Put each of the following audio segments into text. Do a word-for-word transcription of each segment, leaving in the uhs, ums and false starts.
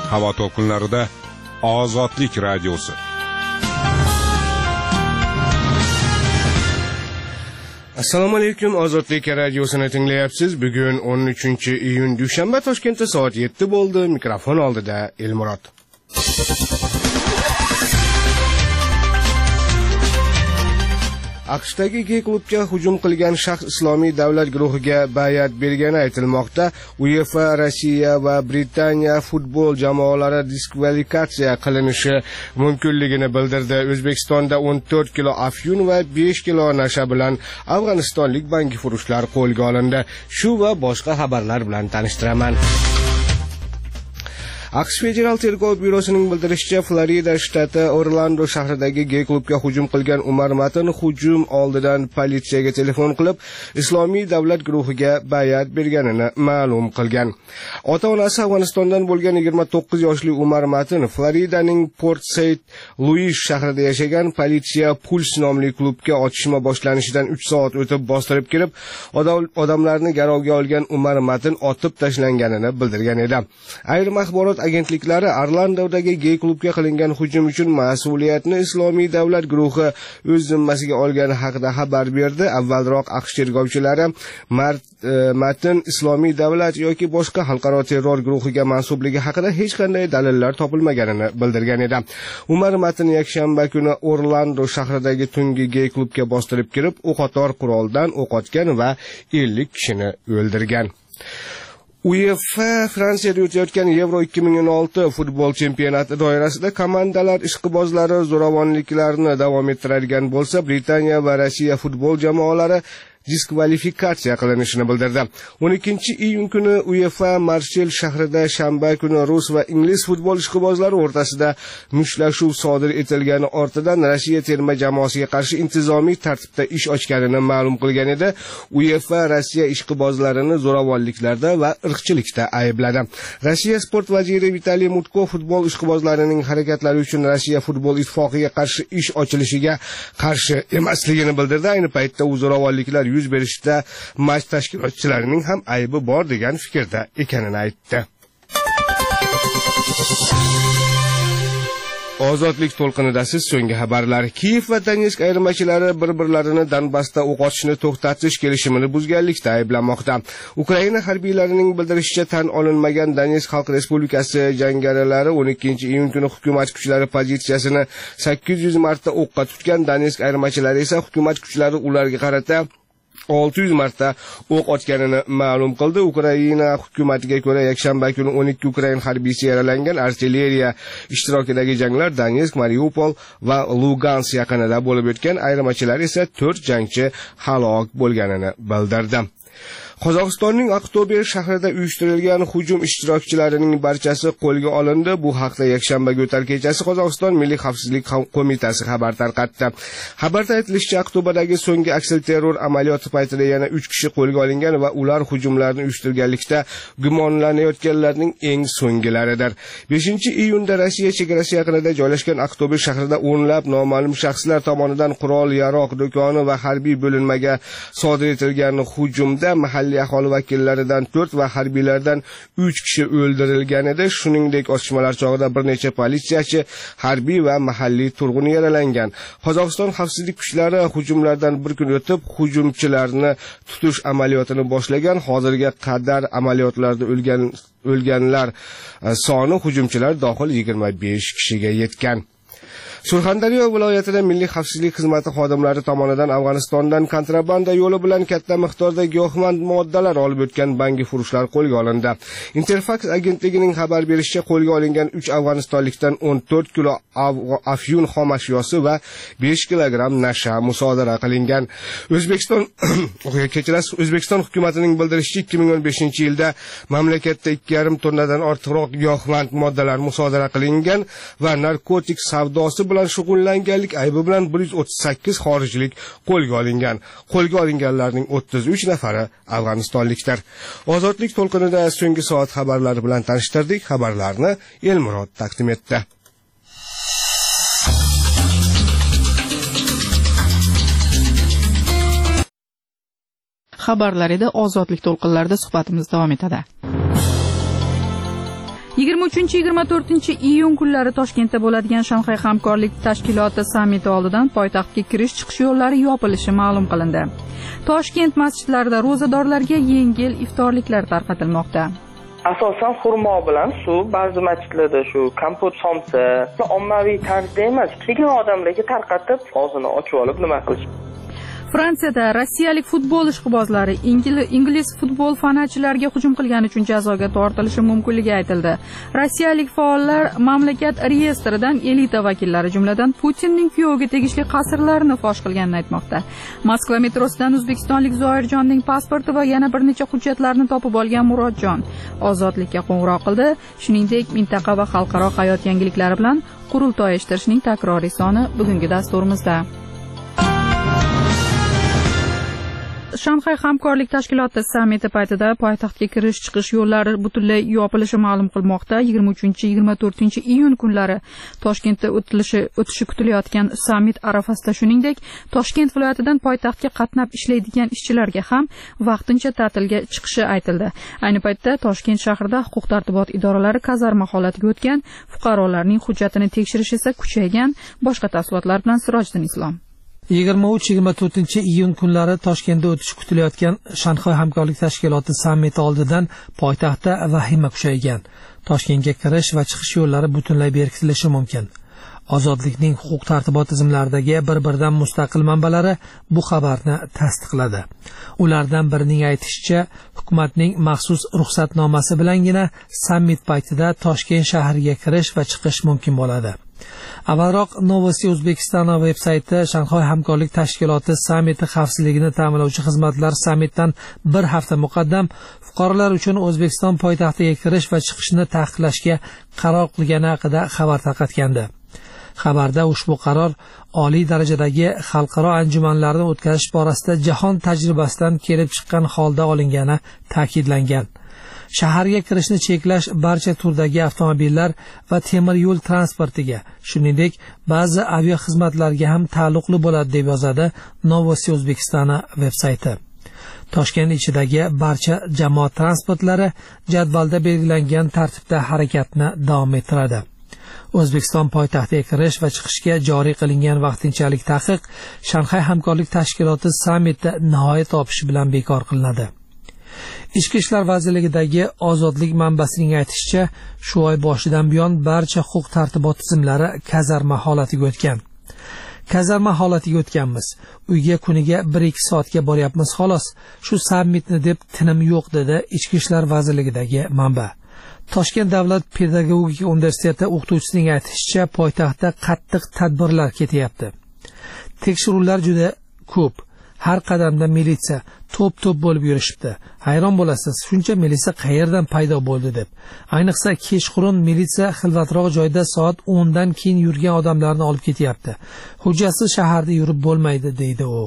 Havo to'lqinlarida Ozodlik radiosi. Assalomu alaykum, Ozodlik radiosini tinglayapsiz. Bugun o'n uchinchi iyun dushanba, Toshkentda soat yetti bo'ldi. Mikrofon oldida Elmurod. AQShdagi gey klubga hujum qilgan shaxs Islomiy davlat guruhiga bay'at bergani aytilmoqda. UEFA, Rossiya va Britaniya futbol jamoalari diskvalifikatsiya qilinishi mumkinligini bildirdi. O'zbekistonda o'n to'rt kilo afyun va besh kilo nasha bilan afg'onistonlik bangifurushlar qo'lga olindi. Shu va boshqa xabarlar bilan tanishtiraman. AQSh Federal tergov byurosining bildirishicha, Florida shtati Orlando shahridagi gey klubga hujum qilgan Umar Matin hujum oldidan politsiyaga telefon qilib, Islomiy davlat guruhiga bay'at berganini ma'lum qilgan. Ota-onasi Afg'onistondan bo'lgan yigirma to'qqiz yoshli Umar Matin Floridaning Port Saint Louis shahrida yashagan. Politsiya Puls nomli klubga otishma boshlanishidan uch soat o'tib bostirib kelib, odamlarni garovga olgan Umar Matin otib tashlanganini bildirgan edi. Ayrim axborot agentliklari Orlandodagi gey klubga qilingan hujum uchun mas'uliyatni Islomiy davlat guruhi o'z zimmasiga olgani haqida xabar berdi. Avvalroq AQSh tergovchilari Matin Islomiy davlat yoki boshqa xalqaro terror guruhiga mansubligi haqida hech qanday dalillar topilmaganini bildirgan edi. Umar Matin yakshanba kuni Orlando shahridagi tungi gey klubga bostirib kirib, o'qotar quroldan o'q otgan va ellik kishini o'ldirgan. UEFA Fransiyada o'tayotgan Euro ikki ming o'n olti futbol chempionati doirasida komandalar ishqibozlari zo'ravonliklarni davom ettiradigan bo'lsa, Britaniya va Rossiya futbol jamoalari diskvalifikatsiya qilinishini bildirdi. o'n ikkinchi iyun kuni UEFA Marsel shahrida shanba kuni rus va ingliz futbol ishqibozlari o'rtasida mushtlashuv sodir etilgani ortidan Rossiya terma jamoasiga qarshi intizomiy tartibda ish ochganini ma'lum qilgan edi. UEFA Rossiya ishqibozlarini zo'ravonliklarda va irqchilikda aybladi. Rossiya sport vaziri Vitaliy Mutko futbol ishqibozlarining harakatlari uchun Rossiya futbol ittifoqiga qarshi ish ochilishiga qarshi emasligini bildirdi. Ayni paytda u zo'ravonliklar yuz berishda match tashkilotchilarining ham aybi bor degan fikrda ekanini aytdi. Ozodlik to'lqinida siz so'nggi xabarlar. Kiyev va Donetsk ayirmachilari bir-birlarini Donbassda o'q otishni to'xtatish kelishimini buzganlikda ayblamoqda. Ukraina harbiylarining bildirishicha, tan olinmagan Donetsk Xalq Respublikasi jangarilari o'n ikkinchi iyun kuni hukumat kuchlari pozitsiyasini sakkiz yuz marta o'qqa tutgan. Donetsk ayirmachilari esa hukumat kuchlari ularga qarata olti yuz marta o'q otganini ma'lum qildi. Ukraina hukumatiga ko'ra, yakshanba kuni o'n ikki Ukrain harbiysi yaralangan. Artilleriya ishtirokidagi janglar Donetsk, Mariupol va Lugansk yaqinida bo'lib o'tgan. Ayirmachilar esa to'rt jangchi halok bo'lganini bildirdi. Qozog'istonning Aqto'be shahrida uyushtirilgan hujum ishtirokchilarining barchasi qo'lga olindi. Bu haqda yakshanbaga o'tar kechasi Qozog'iston Milliy xavfsizlik qo'mitasi xabar tarqatdi. Xabarda aytilishicha, Aqto'badagi so'nggi aksilterror amaliyoti paytida yana uch kishi qo'lga olingan va ular hujumlarni uyushtirganlikda gumonlanayotganlarning eng so'ngilaridir. beshinchi iyunda Rossiya chegarasi yaqinida joylashgan Aqto'be shahrida o'nlab noma'lum shaxslar tomonidan qurol-yarog' do'koni va harbiy bo'linmaga sodir etilgan hujumda mahalliy aholi vakillaridan to'rt va harbiylardan uch kishi o'ldirilgan edi. Shuningdek, otishmalar chog'ida bir necha politsiyachi, harbiy va mahalliy turg'un yaralangan. Qozog'iston xavfsizlik kuchlari hujumlardan bir kun o'tib hujumchilarni tutish amaliyotini boshlagan. Hozirga qadar amaliyotlarda o'lgan o'lganlar soni hujumchilar dohil yigirma besh kishiga yetgan. Surxondaryo viloyatida Milliy xavfsizlik xizmati xodimlari tomonidan Afg'onistondan kontrabanda yo'li bilan katta miqdorda giyohvand moddalar olib o'tgan bangifurushlar qo'lga olindi. Interfax agentligining xabar berishicha, qo'lga olingan uch afg'onistonlikdan o'n to'rt kilo afyun xom ashyosi va besh kilogramm nasha musodara qilingan. O'zbekiston kechirasiz O'zbekiston hukumatining bildirishicha, ikki ming o'n beshinchi yilda mamlakatda ikki yarim tonnadan ortiqroq giyohvand moddalar musodara qilingan va narkotik savdosi bilan shug'ullanganlik aybi bilan bir yuz o'ttiz sakkiz xorijlik qo'lga olingan. Qo'lga olinganlarning o'ttiz uch nafari afg'onistonlikdir. Ozodlik to'lqinida so'nggi soat xabarlari bilan tanishtirdik. Xabarlarni Elmurod taqdim etdi. Xabarlar edi. Ozodlik to'lqinlarida suhbatimiz davom etadi. yigirma uchinchi yigirma to'rtinchi iyun kunlari Toshkentda bo'ladigan Shanxay hamkorlik tashkiloti sammiti oldidan poytaxtga kirish chiqish yo'llari yopilishi ma'lum qilindi. Toshkent masjidlarida ro'zadorlarga yengil iftorliklar tarqatilmoqda. Asosan xurmo bilan suv, ba'zi masjidlarda shu kompot somsa, ommaviy tarzda emas, lekin odamlarga tarqatib, og'zini ochib olib nima qilish. Fransiyada rossiyalik futbol ishqibozlari ingliz futbol fanatchilariga hujum qilgani uchun jazoga tortilishi mumkinligi aytildi. Rossiyalik faollar mamlakat reyestridan elita vakillari, jumladan Putinning kuyoviga tegishli qasrlarni fosh qilganini aytmoqda. Moskva metrosidan o'zbekistonlik Zoirjonning pasporti va yana bir necha hujjatlarni topib olgan Murodjon ozodlikka qo'ng'iroq qildi. Shuningdek, mintaqa va xalqaro hayot yangiliklari bilan qurultoy eshittirishning takroriy soni bugungi dasturimizda. Shanxay hamkorlik tashkiloti sammiti paytida poytaxtga kirish chiqish yo'llari butunlay yopilishi ma'lum qilmoqda. yigirma uchinchi yigirma to'rtinchi iyun kunlari Toshkentda o'tilishi o'tishi kutilayotgan sammit arafasida shuningdek Toshkent viloyatidan poytaxtga qatnab ishlaydigan ishchilarga ham vaqtincha ta'tilga chiqishi aytildi. Ayni paytda Toshkent shahrida huquq-tartibot idoralari kazarma holatiga o'tgan, fuqarolarning hujjatini tekshirish esa kuchaygan. Boshqa tafsilotlar bilan Sirojiddin Islom. yigirma uch yigirma to'rtinchi iyun kunlari Toshkentda o'tishi kutilayotgan Shanxay hamkorlik tashkiloti sammiti oldidan poytaxtda vahima kuchaygan. Toshkentga kirish va chiqish yo'llari butunlay berkitilishi mumkin. Ozodlikning huquq-tartibot tizimlaridagi bir-biridan mustaqil manbalari bu xabarni tasdiqladi. Ulardan birining aytishicha, hukumatning maxsus ruxsatnomasi bilangina sammit paytida Toshkent shahriga kirish va chiqish mumkin bo'ladi. Avvalroq Novosti O'zbekiston veb-sayti Shanxay hamkorlik tashkiloti sammiti xavfsizligini ta'minlovchi xizmatlar sammitdan bir hafta muqaddam fuqarolar uchun O'zbekiston poytaxtiga kirish va chiqishni taqiqlashga qaror qilgani haqida xabar tarqatgandi. Xabarda ushbu qaror oliy darajadagi xalqaro anjumanlarni o'tkazish borasida jahon tajribasidan kelib chiqqan holda olingani ta'kidlangan. Shaharga kirishni cheklash barcha turdagi avtomobillar va temir yo'l transportiga, shuningdek, ba'zi avia xizmatlarga ham taalluqli bo'ladi deb yozadi Novosti O'zbekiston veb-sayti. Toshkent ichidagi barcha jamoat transportlari jadvalda belgilangan tartibda harakatni davom ettiradi. O'zbekiston poytaxtiga kirish va chiqishga joriy qilingan vaqtinchalik taqiq Shanxay hamkorlik tashkiloti sammitida nihoyat topishi bilan bekor qilinadi. Ichki ishlar vazirligidagi ozodlik manbasining aytishicha, shu oy boshidan buyon barcha huquq-tartibot tizimlari kazarma holatiga o'tgan. Kazarma holatiga o'tganmiz. Uyga kuniga bir ikki soatga boryapmiz xolos. Shu sammitni deb tinim yo'q dedi Ichki ishlar vazirligidagi manba. Toshkent davlat pedagogika universiteti o'qituvchisining aytishicha, poytaxtda qattiq tadbirlar ketyapti. Tekshiruvlar juda ko'p. Har qadamda militsiya to'p-to'p bo'lib yurishibdi. Hayron bo'lasiz, shuncha militsiya qayerdan paydo bo'ldi deb. Ayniqsa kechqurun militsiya xilvatroq joyda soat o'n dan keyin yurgan odamlarni olib ketyapti. Hujjatsiz shaharda yurib bo'lmaydi, deydi u.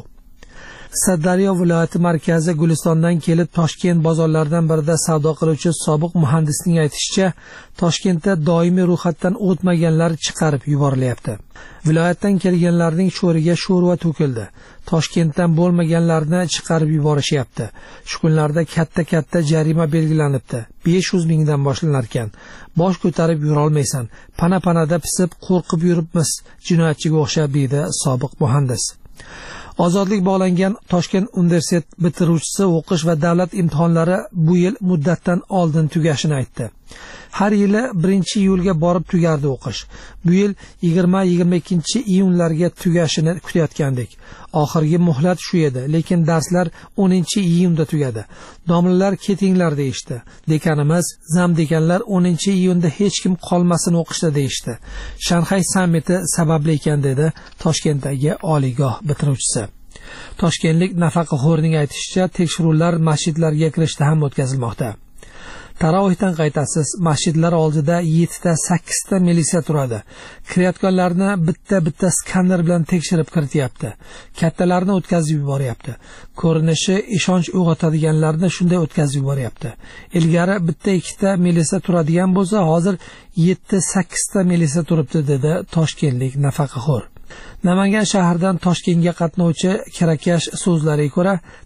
Sirdaryo viloyati markazi Gulistondan kelib Toshkent bozorlaridan birida savdo qiluvchi sobiq muhandisning aytishicha, Toshkentda doimiy ro'yxatdan o'tmaganlar chiqarib yuborilyapti. Viloyatdan kelganlarning sho'riga sho'rva to'kildi. Toshkentdan bo'lmaganlarni chiqarib yuborishyapti. Shu kunlarda katta-katta jarima belgilanibdi. besh yuz mingdan boshlanar ekan. Bosh ko'tarib yura olmaysan. Pana-panada pisib qo'rqib yuribmiz. Jinoyatchiga o'xshab, deydi sobiq muhandis. Ozodlik bog'langan Toshkent universitet bitiruvchisi o'qish va davlat imtihonlari bu yil muddatdan oldin tugashini aytdi. Har yili birinchi iyulga borib tugardi o'qish. Bu yil yigirma yigirma ikkinchi iyunlarga tugashini kutayotgandik. Oxirgi muhlat shu edi, lekin darslar o'ninchi iyunda tugadi. Domlalar ketinglar deyishdi. Dekanimiz, zam dekanlar o'ninchi iyunda hech kim qolmasin o'qishda deyishdi. Shanxay sammiti sababli ekan, dedi Toshkentdagi oliygoh bitiruvchisi. Toshkentlik nafaqaxo'rning aytishicha, tekshiruvlar masjidlarga kirishda ham o'tkazilmoqda. Tarovihdan qaytasiz, masjidlar oldida yettita sakkizta militsiya turadi. Kirayotganlarni bitta-bitta skaner bilan tekshirib kirityapti. Kattalarni o'tkazib yuboryapti. Ko'rinishi ishonch uyg'otadiganlarni shunday o'tkazib yuboryapti. Ilgari bitta ikkita militsiya turadigan bo'lsa, hozir yetti sakkizta militsiya turibdi, dedi toshkentlik nafaqaxo'r. Namangan shahridan Toshkentga qatnovchi kirakash so'zlariga ko'ra,